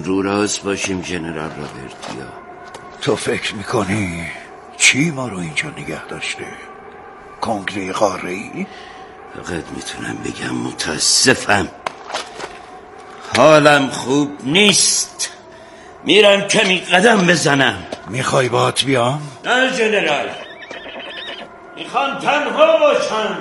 رو راست باشیم جنرال رابرتیا. تو فکر میکنی چی ما رو اینجا نگه داشته؟ کنگره قاره‌ای؟ فقط میتونم بگم متاسفم، حالم خوب نیست. میرم کمی قدم بزنم. میخوای باهات بیام؟ نه جنرال، میخوام تنها باشم.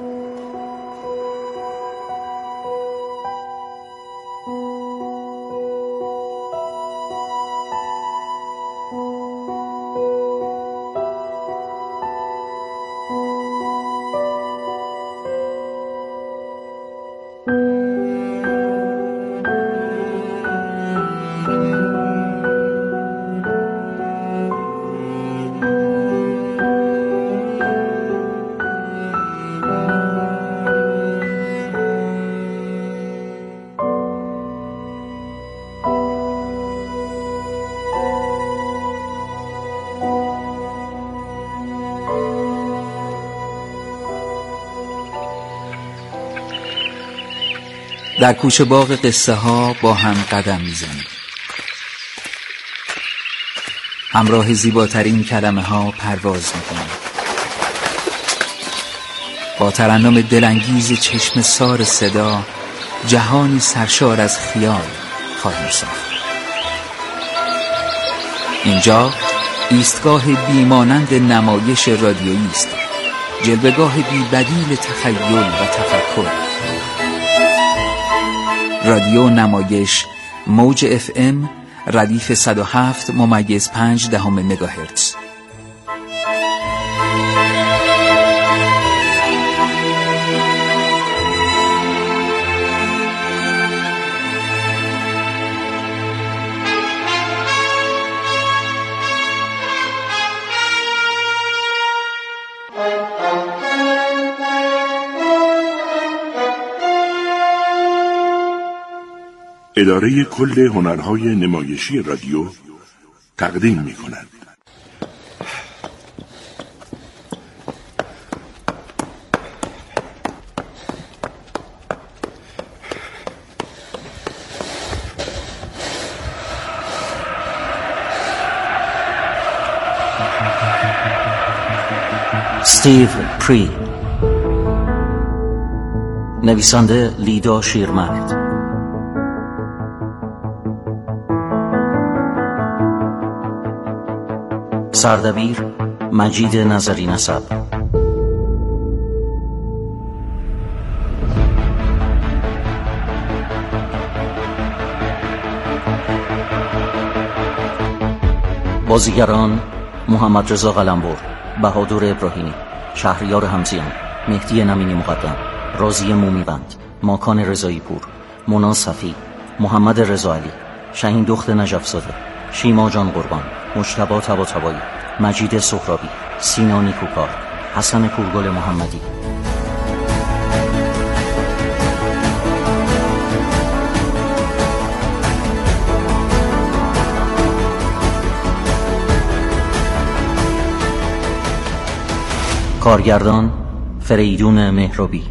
در کوچه باغ قصه ها با هم قدم میزنیم. همراه زیباترین کلمه ها پرواز میکنیم. با ترنم دلانگیز چشم سار صدا جهانی سرشار از خیال خواهیم ساخت. اینجا ایستگاه بیمانند نمایش رادیویی است، جلوه‌گاه بی‌بدیل تخیل و تفکر. رادیو نمایش موج FM ردیف 107.5 مگاهرتز. اداره کل هنرهای نمایشی رادیو تقدیم می‌کند. استیو پری، نویسنده لیدا شیرمرد، سردبیر مجید نظری نسب، بازیگران محمد رضا قلمبر، بهادر ابراهیمی، شهریار همزیان، مهدی نمینی مقدم، راضی مومیبند، ماکان رضایی پور، مونا صفی، محمد رضا علی، شهین دخت نجف‌زاده، شیما جان قربان، مجتبی طباطبایی، مجید سهرابی، سینا نیکوکار، حسن پورگل محمدی. کارگردان فریدون مهرابی.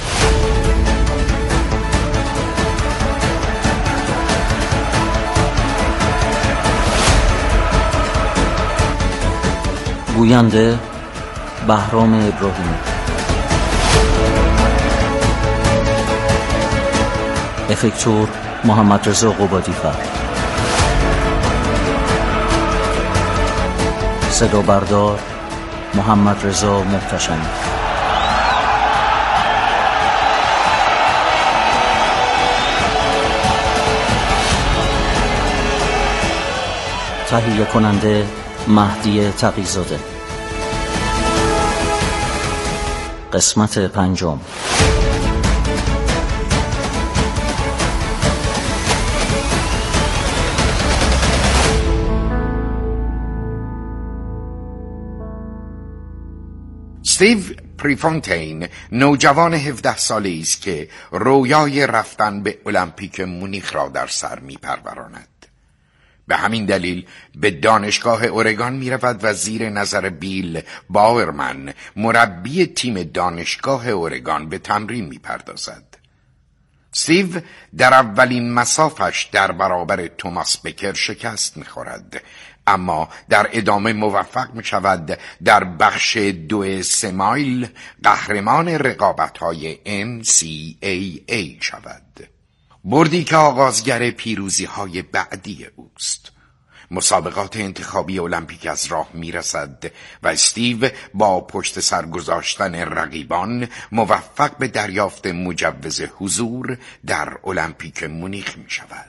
گوینده بهرام ابراهیمی. افکتور محمد رضا قبادی‌فر. صدا بردار محمد رضا محتشمی. تهیه کننده مهدی تقی‌زاده. قسمت 5. استیو پریفونتین نوجوان 17 ساله‌ای است که رویای رفتن به المپیک مونیخ را در سر می‌پروراند. به همین دلیل به دانشگاه اورگان می رود و زیر نظر بیل باورمن مربی تیم دانشگاه اورگان به تمرین می پردازد. استیو در اولین مسافش در برابر توماس بکر شکست می‌خورد، اما در ادامه موفق می‌شود در بخش 2 مایل قهرمان رقابت‌های NCAA شود. بردی که آغازگر پیروزی‌های بعدی اوست. مسابقات انتخابی المپیک از راه میرسد و استیو با پشت سر گذاشتن رقیبان موفق به دریافت مجوز حضور در المپیک مونیخ می شود.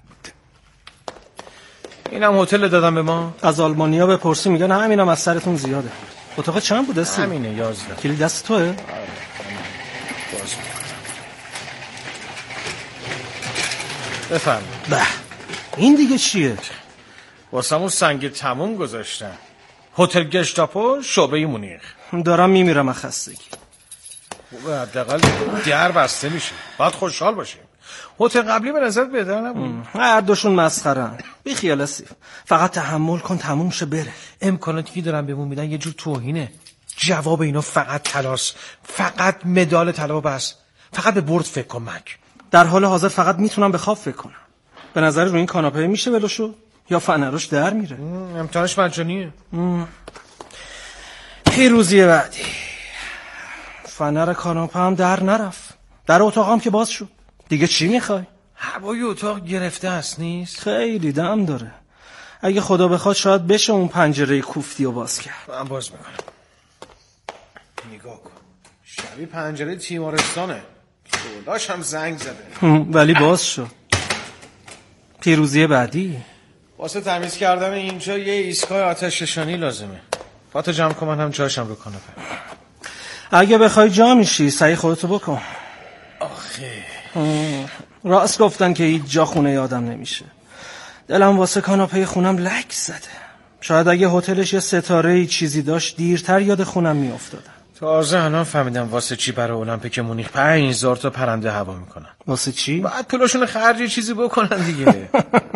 اینم هتل دادم به ما. از آلمانیا بپرسی میگن همینم از سرتون زیاده. اتاق چند بود استیو؟ همینه 11. کلید دست توئه؟ بفرمایید. به این دیگه چیه؟ واسمون سنگ تموم گذاشتن. هتل گشتاپو شعبه مونیخ. دارم میمیرم از خستگی. خوبه حداقل در بسته میشه. باید خوشحال باشیم. هتل قبلی به نظر بهتر نبود؟ هر دوشون مسخره‌ان. بی خیال استیو. فقط تحمل کن تموم شه بره. امکاناتی که دارن بهمون میدن یه جور توهینه. جواب اینا فقط طلاست. فقط مدال طلا بس. فقط به برد فکر کن مک. در حال حاضر فقط میتونم به خواب فکر کنم. به نظر رو این کاناپه میشه ولوشو یا فنرش در میره؟ امتحانش مجانیه. پیروزی بعدی. فنر کاناپه هم در نرفت. در اتاقم که باز شد. دیگه چی میخوای؟ هوای اتاق گرفته است نیست؟ خیلی دم داره. اگه خدا بخواد شاید بشه اون پنجره کوفتی رو باز کرد. من باز میکنم. نگاه کن. شبیه پنجره تیمارستانه. سولاش هم زنگ زده. ولی باز شد. پیروزی بعدی. واسه تمیز کردن اینجا یه ایستگاه آتش نشانی لازمه. فاتو جمع کن، من هم جاشم رو کاناپه. اگه بخوای جا میشی سعی خودتو بکن. آخه راست گفتن که هیچ جا خونه آدم نمیشه. دلم واسه کاناپه خونم لک زده. شاید اگه هتلش یه ستاره چیزی داشت دیرتر یاد خونم میافتادم. تازه الان فهمیدم واسه چی برای المپیک مونیخ 5000 تا پرنده هوا میکنن. واسه چی؟ بعد پولاشون خرج یه چیزی بکنن دیگه.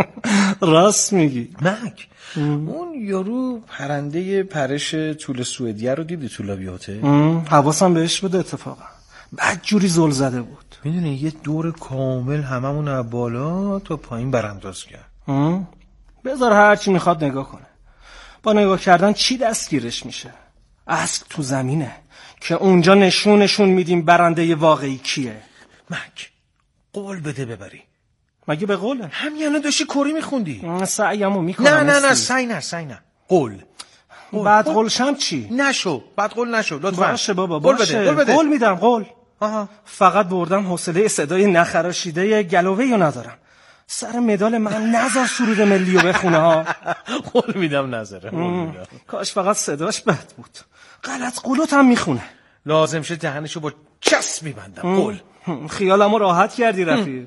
راست میگی. مک اون یارو پرنده پرش طول سوئدیه رو دیدی تو لابی هتل؟ حواسم بهش بود اتفاقا. بعد جوری زل زده بود. میدونی یه دور کامل هممون از بالا تا پایین برانداز کرد. بذار هر چی میخواد نگاه کنه. با نگاه کردن چی دستگیرش میشه؟ اسب تو زمینه که اونجا نشون میدیم برنده واقعی کیه. مک قول بده ببری. مگه به قوله؟ همین الان داشتی کوری میخوندی. سعیمو میکنم. نه سعی نه. قول. بعد قولشم چی؟ نشو. بعد قول نشو لطفا. باشه بابا باشه. قول بده. قول میدم قول. فقط بردم حوصله صدای نخراشیده گلوه‌یو ندارم. سر مدال من نذار سرود ملیو بخونه ها. قول میدم نذاره. کاش فقط صداش بد بود. غلط قولت هم میخونه. لازم شه دهنشو با چسب میبندم. قول. خیالمو راحت کردی رفیق.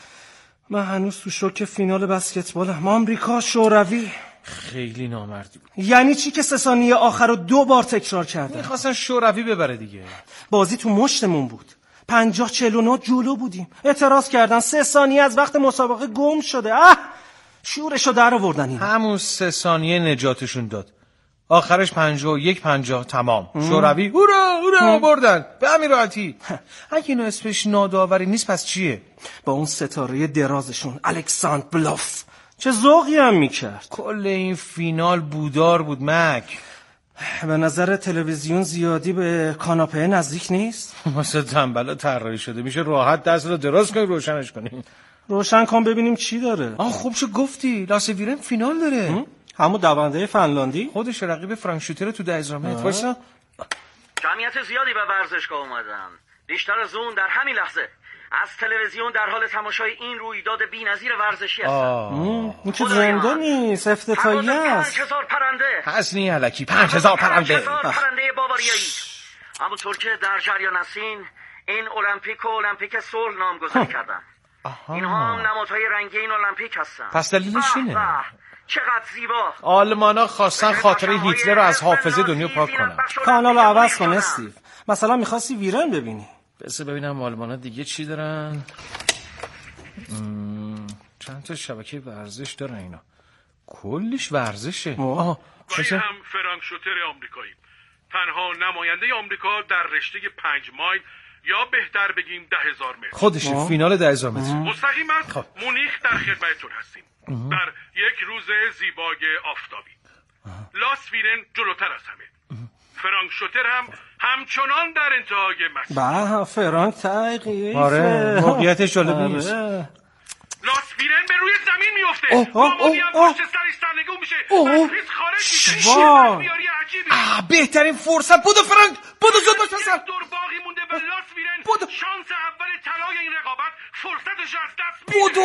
من هنوز تو شوک فینال بسکتبالم. آمریکا شوروی. خیلی نامردی بود. یعنی چی که 3 ثانیه آخر رو 2 بار تکرار کرده؟ میخواستن شوروی ببره دیگه. بازی تو مشتمون بود. 50-49 جلو بودیم. اعتراض کردن 3 ثانیه از وقت مسابقه گم شده. شورشو در آوردن این. همون 3 ثانیه نجاتشون داد. آخرش 51-50 تمام. شوروی هورا بردن. به همین راحتی. اگه اینو اسمش ناداوری نیست پس چیه؟ با اون ستاره درازشون الکساندر بلوف چه ذوقی هم میکرد. کل این فینال بودار بود مک. به نظر تلویزیون زیادی به کاناپه نزدیک نیست؟ واسه تنبلا طراحی شده. میشه راحت دست رو دراز کنی روشنش کنی. روشن کن ببینیم چی داره. خوب شو گفتی. لاس ویرن فینال داره. همون دونده فنلاندی؟ خودش رقیب فرانک شوتر تو 10 متر. واسه جمعیت زیادی به ورزشگاه اومدن. بیشتر از اون در همین لحظه از تلویزیون در حال تماشای این رویداد بی‌نظیر ورزشی هستن. این که زنده نیست، افتتاحیه است. 5000 پرنده. حسنی الکی 5000 پرنده. 5000 پرنده باواریایی. همونطور که در جریان هستین این المپیک و المپیک صلح نامگذاری کردن. اینها هم نمادهای رنگی این المپیک هستن. پس دلیلش اینه. چقدر زیبا. آلمانا خواستن خاطره هیتلر رو از حافظه دنیا پاک کنن. کانالو عوض کن استیو. مثلا می‌خواستی ویرن ببینی. بس ببینم آلمانا دیگه چی دارن. چند تا شبکه ورزش دارن اینا. کلش ورزشه. هم فرانک شوتر آمریکایی. تنها نماینده آمریکا در رشته 5 مایل یا بهتر بگیم 10,000 متر. خودشه فینال 10,000 متر. مستقیما مونیخ در خدمتتون هستیم. در یک روز زیبای آفتابی. لاس ویرن جلوتر از همه. فرانک شوتر هم همچنان در انتهای مسیر. به فرانک تقییفه. آره موقعیتش جالب نیست. لاس ویرن به روی زمین میفته. مامونی هم پشت سرش سرنگون میشه. مفریز خارج میشه. بیاری عجیبی. بهترین فرصت. بودو فرانک بودو زود باش پسر. دور باقی مونده به لاس ویرن. شانس اول طلای این رقابت فرصتش از دست میده. بودو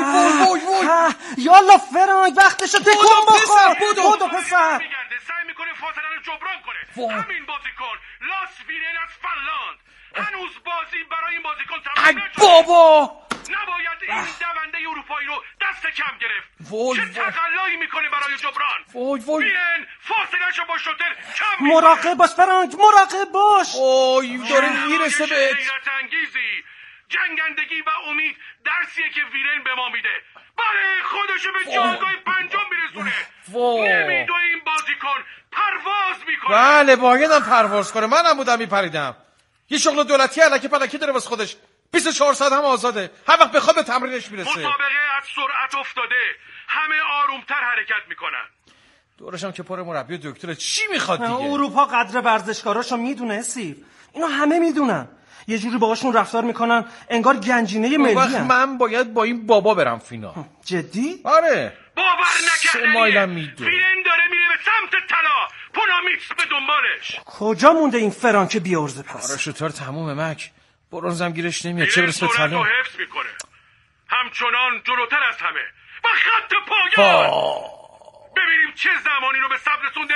وای یالا فرانک وقتشه تکون بخور. بودو پسر. سعی میکنه فاصله رو جبران کنه. همین بازیکن لاس ویرن از فنلاند. هنوز بازی برای این بازیکن تمام نشده. بابا نباید این دونده اروپایی رو دست کم گرفت. چه تقلایی میکنه برای جبران. ویرن فاصله‌شو با شوتر کم میکنه. مراقب باش فرانک مراقب باش. داره میرسه به حیرت انگیزی. جنگندگی و امید درسیه که ویرن به ما میده. بله خودشو به جایگاه پنجم میرسونه. نمیدونه این بازیکن پرواز میکنه. بله بایدم پرواز کنه. منم بودم میپریدم. یه شغل دولتی الکی پلکی داره واسه خودش. 24 ساعت هم آزاده. هر وقت بخواد به تمرینش میرسه. مسابقه از سرعت افتاده. همه آرومتر حرکت میکنن. دورش هم که پر مربی و دکتر. چی میخواد دیگه؟ اروپا قدر ورزشکاراشو میدونه سیف. اینو همه میدونن. یه جوری باهاشون رفتار میکنن انگار گنجینه ملی ان. من باید با این بابا برم فینال. جدی؟ آره. باور نکردنیه. ویرن داره میره به سمت طلا. پونامیکس به دنبالش. کجا مونده این فرانک بیارزه پس؟ آره شوتر تمومه مک. برنزم گیرش نمیاد. چه برسه به طلا. حفظ میکنه. همچنان جلوتر از همه. و خط پایان. ببینیم چه زمانی رو به صبر رسونده.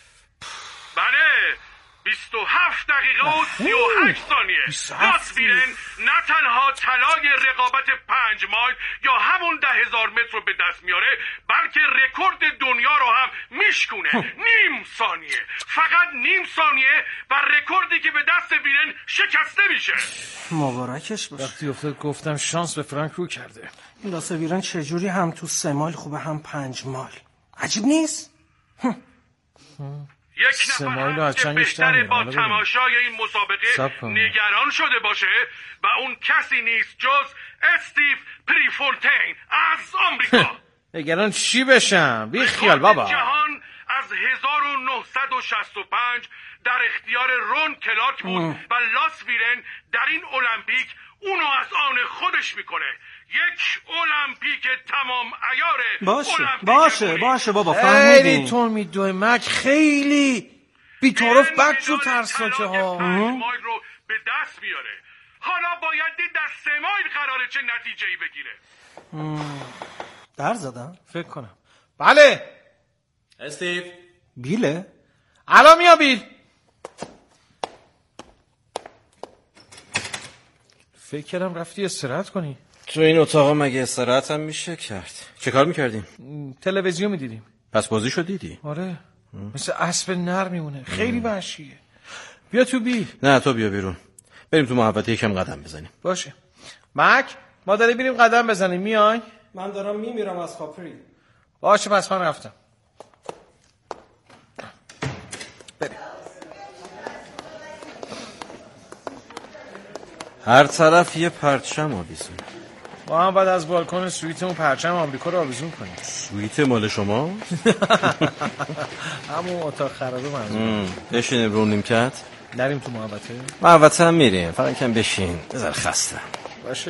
بله 27 دقیقه و 38 ثانیه. لاس ویرن نه تنها طلای رقابت 5 مایل یا همون 10,000 متر رو به دست میاره، بلکه رکورد دنیا رو هم میشکونه. نیم ثانیه، فقط نیم ثانیه، و رکوردی که به دست ویرن شکسته میشه. مبارکش باشه. وقتی افتاد گفتم شانس به فرانک رو کرده. این لاس ویرن چجوری هم تو 3 مایل خوبه هم 5 مایل. عجیب نیست؟ یک نفر هست که بهتره با تماشای این مسابقه نگران شده باشه و اون کسی نیست جز استیو پریفونتین از آمریکا. نگران چی بشم؟ بی خیال بابا. جهان از 1965 در اختیار رون کلارک بود و لاس ویرن در این المپیک اونو از آن خودش میکنه. یک المپیک تمام عیاره. باشه بابا خیلی تو میدوی مک، خیلی بی‌طرف بد شو ترسناکه ها. 5 مایل رو به دست بیاره. حالا باید در 3 مایل قراره چه نتیجه‌ای بگیره. در زدم فکر کنم. بله استیو. بیله الان میام بیل. فکر کردم رفتی استراحت کنی. تو این اتاق مگه استراحت هم میشه کرد؟ چه کار میکردیم؟ تلویزیون میدیدیم. پس بازیشو دیدی؟ آره مثل اسب نر میمونه. خیلی وحشیه. بیا تو بیل. نه تو بیا بیرون، بریم تو محوطه یکم قدم بزنیم. باشه مک، ما داریم بریم قدم بزنیم. میای؟ من دارم میمیرم از کاپری. باشه پس من رفتم. بریم. هر طرف یه پرچم آویزون. ما هم بعد از بالکن سویتمون پرچم آمریکا رو آویزون کنیم. سویت مال شما؟ همون اتاق خرابه منظورم. بشینیم رو نیمکت؟ نریم تو محوطه؟ محوطه هم میریم، فقط کم بشین، بذار خستم. باشه.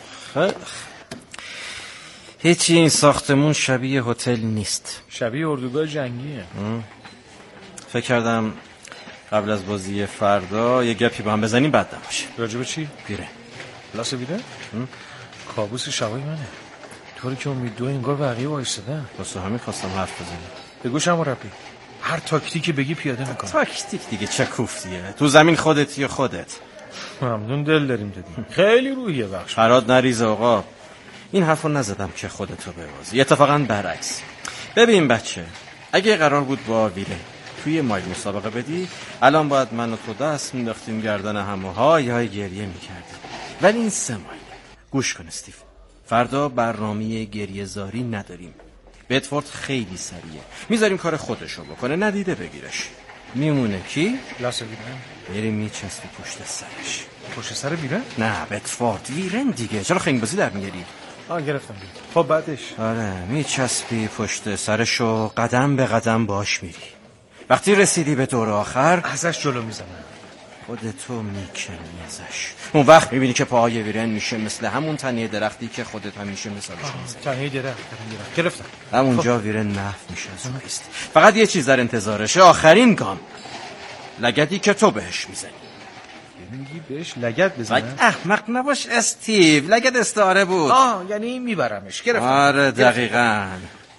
هیچی این ساختمون شبیه هتل نیست. شبیه اردوگاه جنگیه. فکر کردم قبل از بازی فردا یه گپی با هم بزنیم بعد نباشه. راجب چی؟ بیره. لاس ویرن؟ کابوس شبای منه. طوری که امیدو انگار بقیه وایسادن. واسه همین خواستم حرف بزنیم. بگوشم مربی، هر تاکتیکی بگی پیاده میکنم. تاکتیک دیگه چه کوفتیه؟ تو زمین خودت یا خودت. ممنون، دل داریم دادیم. خیلی روحیه بخش. فراد نریز آقا. این حرفو نزدم که خودتو ببازی، اتفاقا برعکس. ببین بچه، اگه قرار بود با ویرن توی مایل مسابقه بدی، الان باید من و تو دست مینداختیم گردن هم و های گریه میکردیم. ولی این 3 مایل. گوش کن استیو، فردا برنامه گریه زاری نداریم. بتفورد خیلی سریعه، میذاریم کار خودشو بکنه، ندیده بگیرش. میمونه کی؟ لاسه ویرن. میری میچسبی پشت سرش. پشت سر ویرن؟ نه بتفورد، ویرن دیگه. چرا خنگ بازی در میاری؟ گرفتم. خب بعدش؟ آره میچسبی پشت سرش و قدم به قدم باش میری. وقتی رسیدی به دور آخر ازش جلو میزنم. خودتو میکنی ازش. اون وقت میبینی که پاهای ویرن میشه مثل همون تنه درختی که خودت همیشه مثالش میزنی. تنه درخت. گرفتم. همونجا ویرن محو میشه از اون قیست. فقط یه چیز در انتظارشه، آخرین گام. لگدی که تو بهش میزنی. میگی بهش لگد بزنم؟ احمق نباش استیو، لگد استعاره بود. یعنی میبرمش. گرفتم. آره دقیقاً.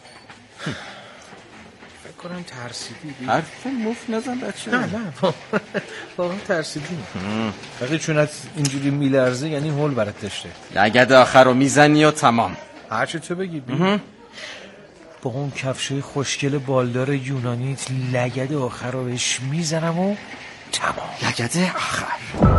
فکر کنم ترسیدی. حرف مفت نزن بچه. نه واقعا ترسیدی. وقتی چونت اینجوری میلرزه یعنی هول برات داشته. لگد آخر رو میزنی و تمام. هرچی تو بگی. با اون کفشای خوشگل بالدار یونانیت لگد آخر رو بهش میزنم و تمام. لگد آخر.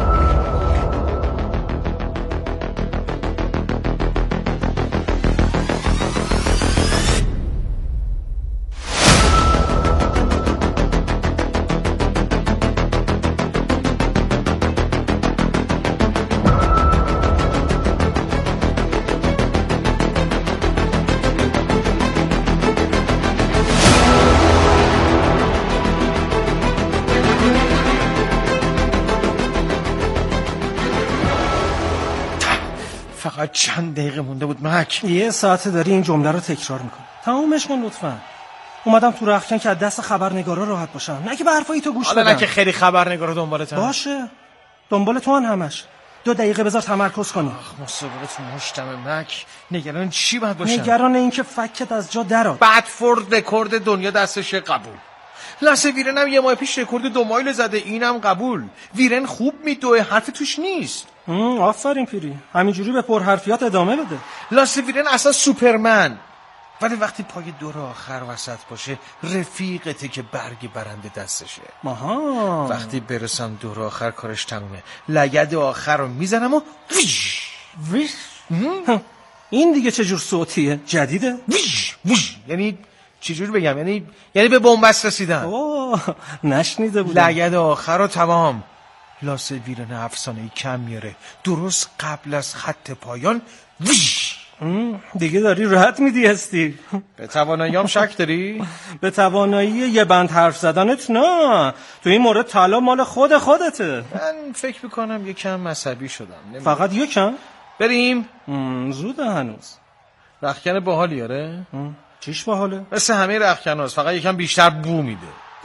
فقط چند دقیقه مونده بود مک. یه ساعته داری این جمله رو تکرار میکنی. تمومش کن لطفا. اومدم تو رختکن که از دست خبرنگارا راحت باشم، نه که به حرفای تو گوش بدم. حالا نه که خیلی خبرنگارا دنبالتن. باشه دنبال تو همش. 2 دقیقه بذار تمرکز کنی. مسابقه تو مشتم مک. نگران چی باید باشم؟ نگران این که فکت از جا درآد. بدفورد رکورد دنیا دستشه. قبول. لاسه ویرن هم 1 ماه پیش رکورد 2 مایل زده. اینم قبول. ویرن خوب میدوه، حرف توش نیست. آفرین پیری، همینجوری به پرحرفیات ادامه بده. لاسه ویرن اصلا سوپرمن، ولی وقتی پای دور آخر وسط باشه رفیقته که برگ برنده دستشه. وقتی برسم دور آخر کارش تمومه. لگد آخر رو میزنم و ویش. این دیگه چه جور صوتیه؟ جدیده؟ یعنی چجوری بگم؟ یعنی به بنبست رسیدن. نشنیده بودم. لگد آخر رو تمام. لاسه ویرن افسانه‌ای کم میاره. درست قبل از خط پایان دیگه داری راحت میدی استی. به تواناییام شک داری؟ به توانایی یه بند حرف زدنت نه. تو این مورد طلا مال خودته. من فکر میکنم یکم عصبی شدم. فقط یکم؟ بریم؟ زوده هنوز. رختکن باحالی آره؟ چیش باحاله؟ مثل همه رختکناست، فقط یکم بیشتر بو میده.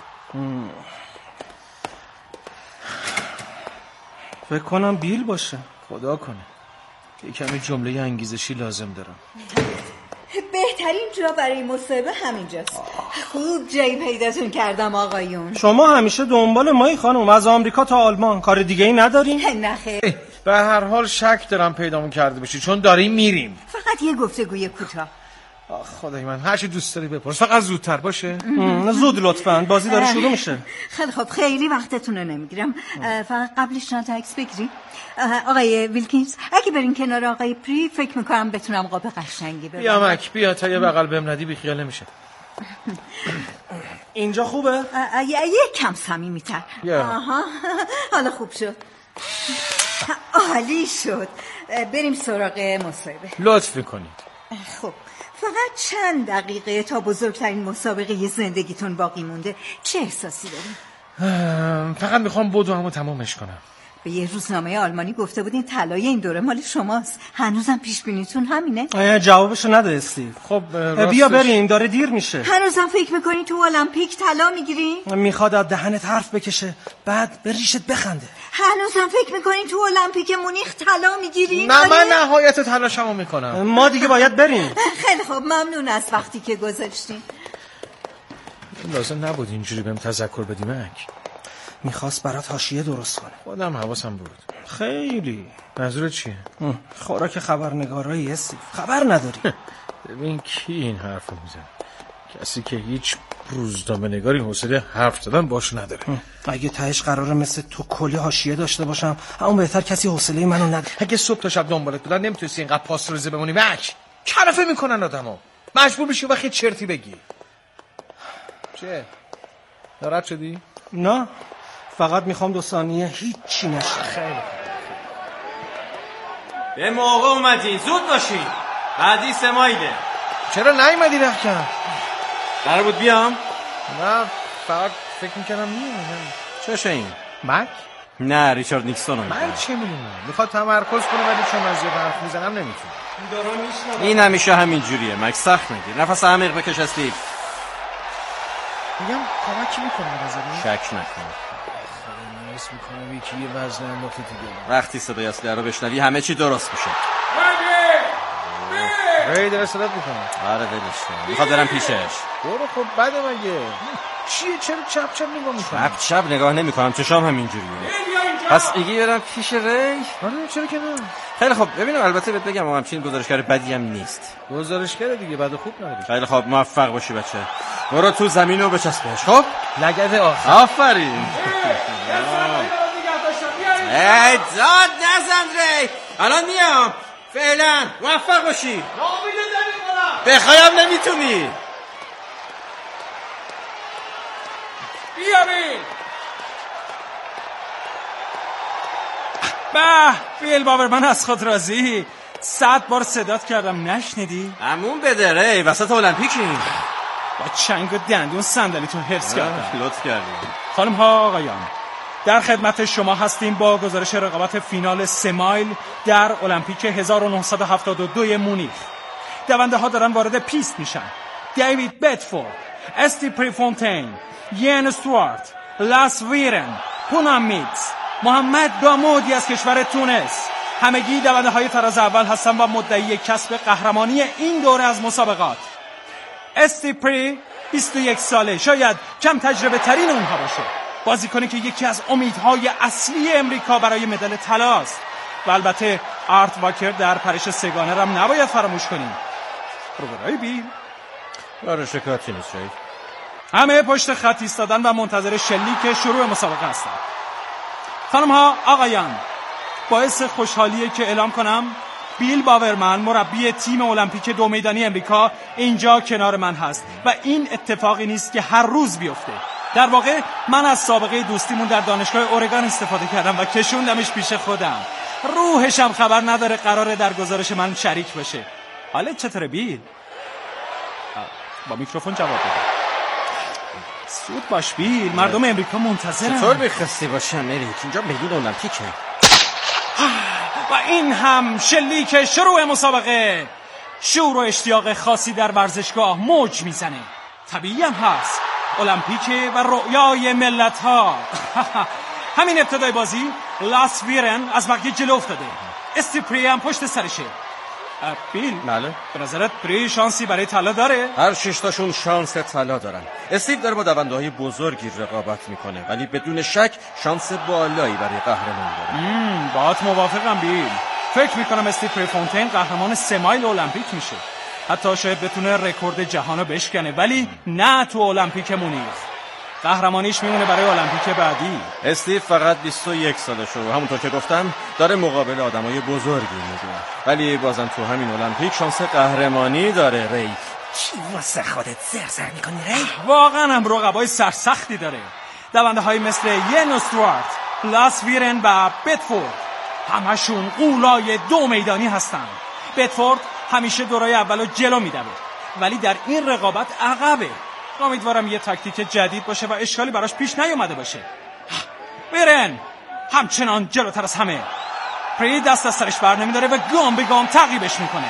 فکر کنم بیل باشه. خدا کنه. یکم جمله انگیزشی لازم دارم. بهترین جا برای مصاحبه همینجاست. خوب جایی پیداتون کردم آقایون. شما همیشه دنبال مایی خانم، از آمریکا تا آلمان. کار دیگه ای نداریم؟ نه خیر. به هر حال شک دارم پیدامون کرده باشی، چون داریم میریم. فقط یه گفتگوی کوتاه. خدای من، هر چی دوست داری بپرس، فقط زودتر باشه. زود لطفاً، بازی داره شروع میشه. خیلی خب، خیلی وقتتون رو نمیگیرم. فقط قبلش چند تا عکس بگیریم. آقای ویلکینز، اگه برین کنار آقای پری فکر میکنم بتونم قاب قشنگی ببرم. بیا مک، بیا تا یه بغل بهم ندی بی خیال نمیشه. اینجا خوبه؟ یک کم صمیمی‌تر. حالا خوب شد. عالی شد. بریم سراغ مصاحبه. لطف میکنید. خب فقط چند دقیقه تا بزرگترین مسابقه زندگیتون باقی مونده. چه احساسی دارین؟ فقط میخوام بدوامو تمامش کنم. به یه روزنامه آلمانی گفته بودین طلای این دوره مال شماست. هنوزم پیش بینیتون همینه؟ جوابشو نده استیو. خب بیا بریم، داره دیر میشه. هنوزم فکر میکنین تو المپیک طلا میگیری؟ میخواد از دهنت حرف بکشه بعد به ریشت بخنده. هنوزم فکر میکنین تو المپیک مونیخ طلا میگیری؟ نه من نهایت تلاشمو میکنم. ما دیگه باید بریم. خیلی خوب، ممنون از وقتی که گذاشتین. لازم نبود اینجوری بهم تذکر بدی مک. میخواست برات حاشیه درست کنه. خودم حواسم بود. خیلی. منظورت چیه؟ خوراک خبرنگارای استیو. خبر نداری. ببین کی این حرفو میزنه؟ کسی که هیچ روزنامه نگاری حوصله حرف زدن باش نداره. اگه تهش قراره مثل تو کلی حاشیه داشته باشم، اون بهتر کسی حوصله منو نداره. اگه صبح تا شب دنبالت بودن نمیتونستی اینقدر پاس روزه بمونی مک. کلافه میکنن آدمو. مجبور میشی وقتی چرتی بگی. چه؟ ناراحت شدی؟ نه، فقط میخوام 2 ثانیه هیچی نشه. خیلی به موقع اومدین، زود باشین. بعدی 3 مایله. چرا نیومدی رخکن؟ قرار بود بیام؟ نه، فقط فکر میکنم میام. چشه این؟ مک؟ نه، ریچارد نیکسون رو من چه میدونم، میخواد تمرکز کنه ولی چون از یه حرف میزنم نمیتونه. این همیشه همین جوریه. مک سخت میگیر. نفس عمیق بکش استیو. میگم کمکی میکنه به نظرم. شک نکن. حس میکنم یکی یه وزنه انداخته تو دلم. وقتی صدای اصلی رو بشنوی همه چی درست میشه. ری داره صدات میکنه. آره ولش کن. میخواد برم پیشش. برو خب بده مگه. چیه چرا چپ چپ نگاه میکنی؟ چپ نگاه نمیکنم، چشام همینجوریه. پس ایگی برم پیش ری؟ آره چرا که نه. خیلی خب ببینم، البته بهت بگم همچین گزارشگر بدی هم نیست. گزارشگر دیگه بد و خوب نداری. خیلی خب موفق باشی بچه. برو تو زمین رو بچسبش. خب لگد آخر. آفرین. ای داد نزن ری. الان میام. فعلا موفق باشی. بخوایم نمیتونی. بیارین. به بیل باورمن از خود راضی. 100 بار صدات کردم نشنیدی؟ همون بده ری، وسط المپیکیم. با چنگ و دندون صندلی تو حفظ کردم. لطف کردی. خانم ها آقایان، در خدمت شما هستیم با گزارش رقابت فینال 3 مایل در المپیک 1972 مونیخ. دونده ها دارن وارد پیست میشن. دیوید بتفورد، استی پریفونتین، ین استوارت، لاس ویرن، پونام میتز، محمد دامودی از کشور تونس، همگی دونده های تراز اول هستن و مدعی کسب قهرمانی این دوره از مسابقات. استی پری 21 ساله، شاید کم تجربه ترین اونها باشه. بازیکنی که یکی از امیدهای اصلی امریکا برای مدال طلا است. و البته آرت واکر در پرش سگانه هم نباید فراموش کنیم. روبرای بیل آره شکایتی نیست شاید. همه پشت خط ایستادن و منتظر شلیک شروع مسابقه هستن. خانم ها آقایان، باعث خوشحالیه که اعلام کنم بیل باورمن مربی تیم المپیک 2 میدانی امریکا اینجا کنار من هست و این اتفاقی نیست که هر روز بیفته. در واقع من از سابقه دوستیمون در دانشگاه اورگان استفاده کردم و کشوندمش پیش خودم. روحشم خبر نداره قراره در گزارش من شریک بشه. حالت چطوره بیل؟ با میکروفون جواب بده. سود باش بیل، مردم امریکا منتظرن. چطور بخستی باشم اریک؟ اینجا میدون المپیکه. و این هم شلیک شروع مسابقه. شور و اشتیاق خاصی در ورزشگاه موج میزنه. طبیعی هم هست، المپیک و رؤیای ملت ها. همین ابتدای بازی لاس ویرن از بقیه جلو افتاده. استی پری هم پشت سرشه. بیل بله؟ به نظرت پری شانسی برای طلا داره؟ هر 6 تاشون شانس طلا دارن. استیو داره با دونده‌های بزرگی رقابت میکنه ولی بدون شک شانس بالایی برای قهرمانی داره. باهات موافقم بیل. فکر میکنم استی پریفونتین قهرمان 3 مایل المپیک میشه. حتی شاید بتونه رکورد جهانو بشکنه، ولی نه تو المپیک مونیخ. قهرمانیش میمونه برای المپیک بعدی. استیو فقط 21 سالشه و همونطور که گفتم داره مقابل آدمای بزرگی میدونه، ولی بازم تو همین المپیک شانس قهرمانی داره. ری چی واسه خودت زرزر میکنی ری؟ واقعا هم رقبای سرسختی داره. دونده های مثل ین استوارت، لاس ویرن و بتفورد همشون قولای 2 میدانی هستن. بتفورد همیشه دورای اولو جلو میدوه ولی در این رقابت عقبه. امیدوارم یه تاکتیک جدید باشه و اشکالی براش پیش نیومده باشه. ویرن همچنان جلوتر از همه. پری دست از سرش بر نمیداره و گام به گام تعقیبش میکنه.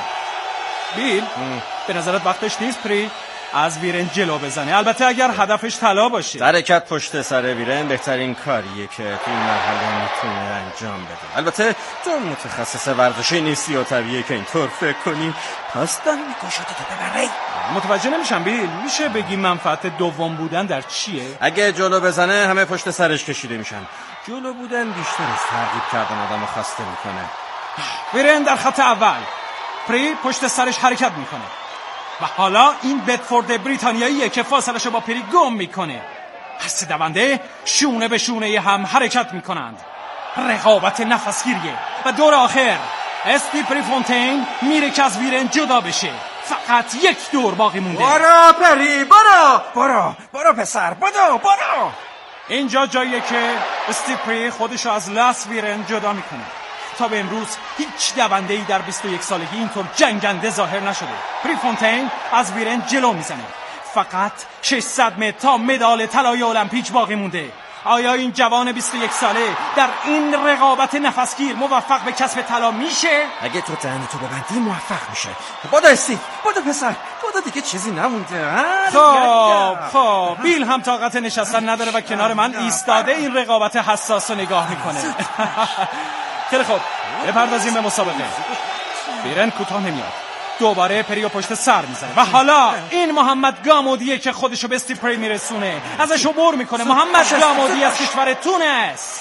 بیل به نظرت وقتش نیست پری از ویرن جلو بزنه؟ البته اگر هدفش طلا باشه. حرکت پشت سر ویرن بهترین کاریه که تو این مرحله میتونه انجام بده. البته تو متخصص ورزشی نیستی و طبیعیه که اینطور فکر کنی. پس دن میگوشاتو ببری. متوجه نمیشم بیل، میشه بگی منفعت دوم بودن در چیه؟ اگه جلو بزنه همه پشت سرش کشیده میشن. جلو بودن بیشتر از تعقیب کردن آدمو خسته میکنه. ویرن در خط اول، پری پشت سرش حرکت میکنه و حالا این بتفورد بریتانیاییه که فاصله‌شو با پری گم میکنه. هر 3 دونده شونه به شونه هم حرکت میکنند. رقابت نفسگیریه و دور آخر استی پریفونتین میره که از ویرن جدا بشه. فقط یک دور باقی مونده. برو پری، برو پسر، برو. اینجا جاییه که استیو پری خودشو از لاس ویرن جدا میکنه. تا به امروز هیچ دونده‌ای در 21 سالگی اینطور جنگنده ظاهر نشده. پریفونتین از ویرن جلو میزنه. فقط 600 متر تا مدال طلای المپیک باقی مونده. آیا این جوان 21 ساله در این رقابت نفسگیر موفق به کسب طلا میشه؟ اگه تو دهنتو ببندی موفق میشه. بدو استیو، بدو پسر، بدو، دیگه چیزی نمونده. خب بیل هم طاقت نشستن نداره و کنار من ایستاده این رقابت حساس رو نگاه میکنه. خیلی خوب، بپردازیم به مسابقه. ویرن کوتاه نمیاد. دوباره پریو پشت سر میزنه و حالا این محمد گامودیه که خودشو به استیو پری میرسونه. ازش عبور میکنه. محمد گامودی از کشور تونس.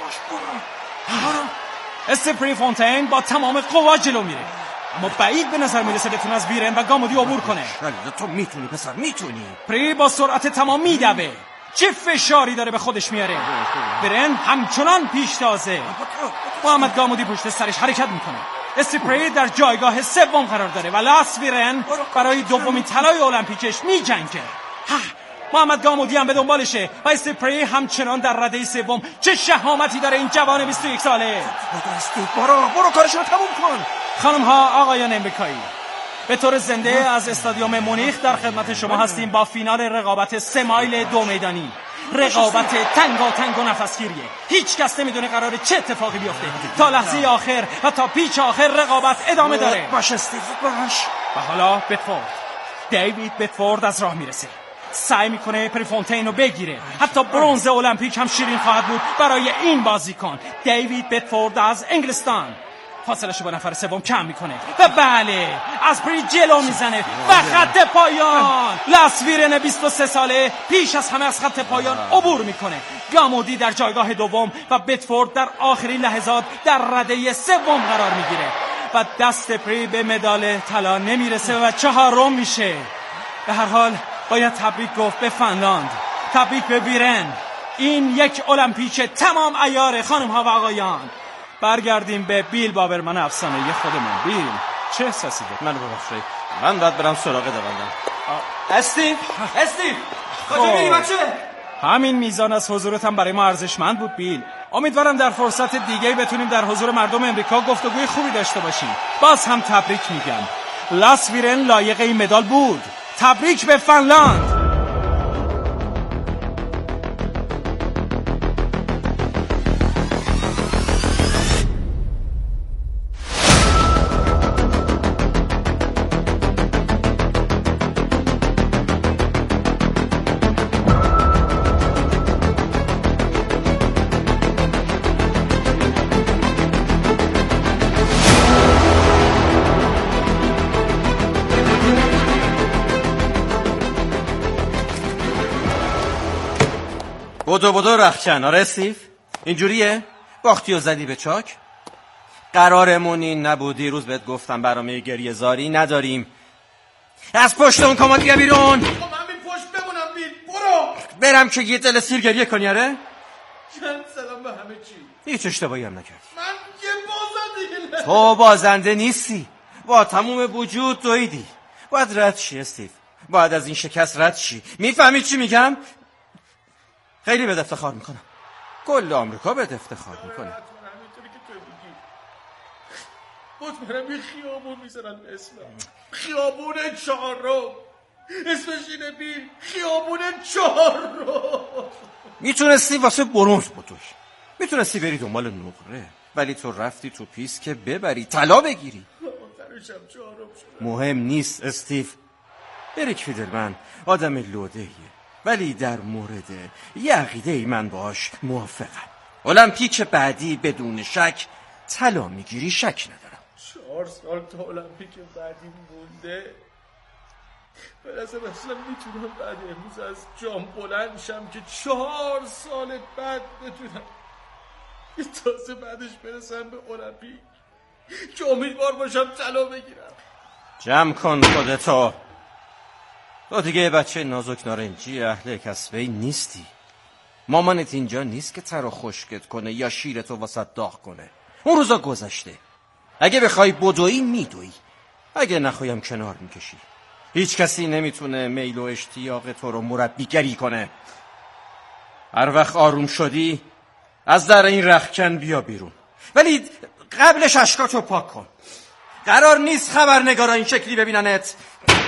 استیو پریفونتین با تمام قوا جلو میره، اما بعید به نظر میرسه بتونه از ویرن و گامودی عبور کنه. تو میتونی پسر، میتونی. پری با سرعت تمام میدوه. چه فشاری داره به خودش میاره. ویرن همچنان پیشتازه. محمد گامودی پشت سرش حرکت میکنه. استیو پری در جایگاه سوم قرار داره و لاس ویرن برای دومین طلای المپیکش میجنگه. محمد گامودی هم به دنبالشه و استیو پری همچنان در رده سوم. چه شهامتی داره این جوان 21 ساله. برو کارشو تموم کن. خانم ها، آقایان امریکایی، به طور زنده از استادیوم مونیخ در خدمت شما هستیم با فینال رقابت 3 مایل 2 میدانی. رقابت تنگ و نفسگیریه. هیچ کس نمیدونه قراره چه اتفاقی بیفته. تا لحظه آخر و تا پیچ آخر رقابت ادامه داره. باش استیو، باش. و حالا دیوید بتفورد از راه میرسه. سعی میکنه پریفونتین رو بگیره. حتی برنز المپیک هم شیرین خواهد بود برای این بازیکن. دیوید بتفورد از انگلستان فاصله‌شو با نفر سوم کم میکنه و بله، از پری جلو میزنه و خط پایان. لاس ویرن 23 ساله پیش از همه از خط پایان عبور میکنه. گامودی در جایگاه دوم و بتفورد در آخرین لحظات در رده سوم قرار میگیره و دست پری به مدال طلا نمیرسه و 4م میشه. به هر حال باید تبریک گفت به فنلاند، تبریک به ویرن. این یک المپیک تمام عیار. خانم ها و آقایان، برگردیم به بیل بابرمن افسانه‌ای خودمون. بیل، چه احساسی داری؟ منو ببخشید، من باید برم سراغ دوندم. استیو کجا میری بچه؟ همین میزان از حضورتم برای ما ارزشمند بود بیل. امیدوارم در فرصت دیگه‌ای بتونیم در حضور مردم امریکا گفتگوی خوبی داشته باشیم. باز هم تبریک میگم. لاس ویرن لایق این مدال بود. تبریک به فنلاند. بدو رخچن. آره استیو، اینجوریه؟ باختی و زدی به چاک. قرارمون این نبود. دیروز بهت گفتم برنامه گریه زاری نداریم. از پشت اون کمد بیا بیرون. من پشت بمونم بیل. برو برم که یه دل سیر گریه کنی. آره چند سلام به همه چی. هیچ اشتباهی هم نکردی. من یه بازنده. تو بازنده نیستی، با تموم وجود دویدی. باید رد شی استیو، باید از این شکست رد شی. میفهمی چی میگم؟ خیلی بهت افتخار میکنم. کل آمریکا بهت افتخار میکنه. همینطوری که تو میگی. مطمئنم یه خیابون میذارن به اسمم. خیابون 4 اسمش اینه بیل. خیابون 4. میتونستی واسه برنز بدوی، میتونستی بری دنبال نقره، ولی تو رفتی تو پیست که ببری، طلا بگیری. مهم نیست استیو. اریک فیدلمن آدم لودهیه، ولی در مورد یه عقیده‌ای من باهاش موافقم. المپیک بعدی بدون شک طلا میگیری، شک ندارم. 4 سال تا المپیک بعدی مونده. به نظر اصلا میتونم بعد امروز از جام بلند شم که 4 سال بعد بتونم تازه بعدش برسم به المپیک که امیدوار باشم طلا بگیرم. جمع کن خودتو. تو دیگه بچه نازک نارنجی اهل کسبه‌ای نیستی. مامانت اینجا نیست که ترا خشکت کنه یا شیرتو واسه داغ کنه. اون روزا گذشته. اگه بخوای بدوی میدوی. اگه نخوایم کنار میکشی. هیچ کسی نمیتونه میل و اشتیاق تو رو مربیگری کنه. هر وقت آروم شدی از در این رختکن بیا بیرون، ولی قبلش اشکاتو پاک کن. قرار نیست خبرنگارا این شکلی ببیننت.